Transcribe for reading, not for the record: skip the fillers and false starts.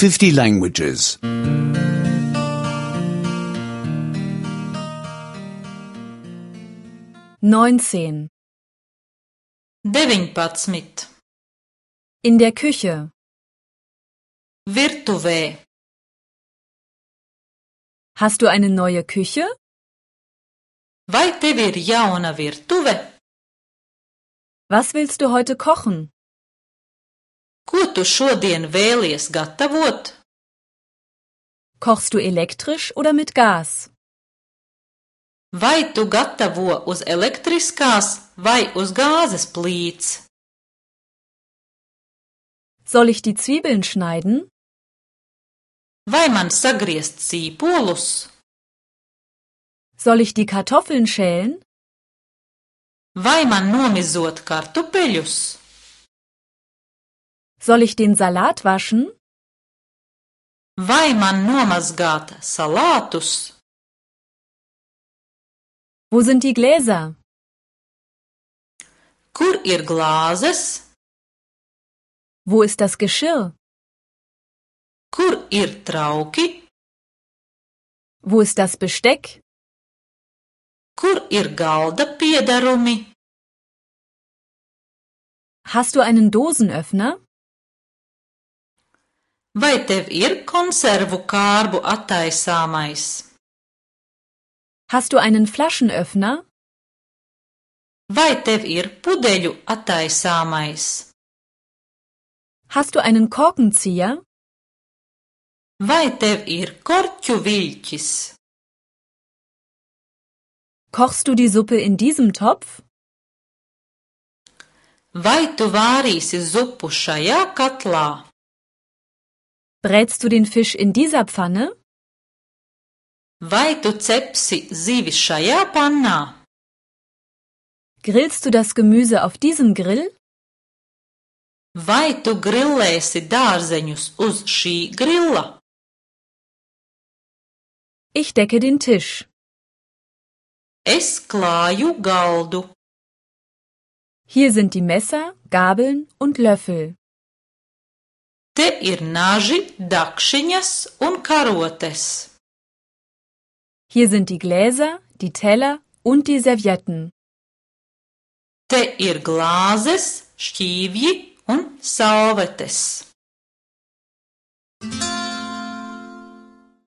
50 languages. 19. 19. In der Küche. Virtuvē. Hast du eine neue Küche? Vai tev ir jauna virtuve? Was willst du heute kochen? Ko tu šodien vēlies gatavot? Kochst du elektrisch oder mit Gas? Vai tu gatavo uz elektriskās vai uz gāzes plīts? Soll ich die Zwiebeln schneiden? Vai man sagriezt sīpolus? Soll ich die Kartoffeln schälen? Vai man nomizot kartupeļus? Soll ich den Salat waschen? Vai man nomazgāt salātus? Wo sind die Gläser? Kur ir glāzes? Wo ist das Geschirr? Kur ir trauki? Wo ist das Besteck? Kur ir galda piedarumi? Hast du einen Dosenöffner? Vai tev ir konservu kārbu attaisāmais? Hast du einen Flaschenöffner? Vai tev ir pudeļu attaisāmais? Hast du einen Korkenzieher? Vai tev ir korķu viļķis? Kochst du die Suppe in diesem Topf? Vai tu vārīsi zupu šajā katlā? Brätst du den Fisch in dieser Pfanne? Vai tu cepsi zivi šajā pannā? Grillst du das Gemüse auf diesem Grill? Vai tu grillēsi dārzeņus uz šī grilla? Ich decke den Tisch. Es klāju galdu. Hier sind die Messer, Gabeln und Löffel. Te ir naži, dakšiņas un karotes. Hier sind die Gläser, die Teller und die Servietten. Te ir glāzes, šķīvji un salvetes.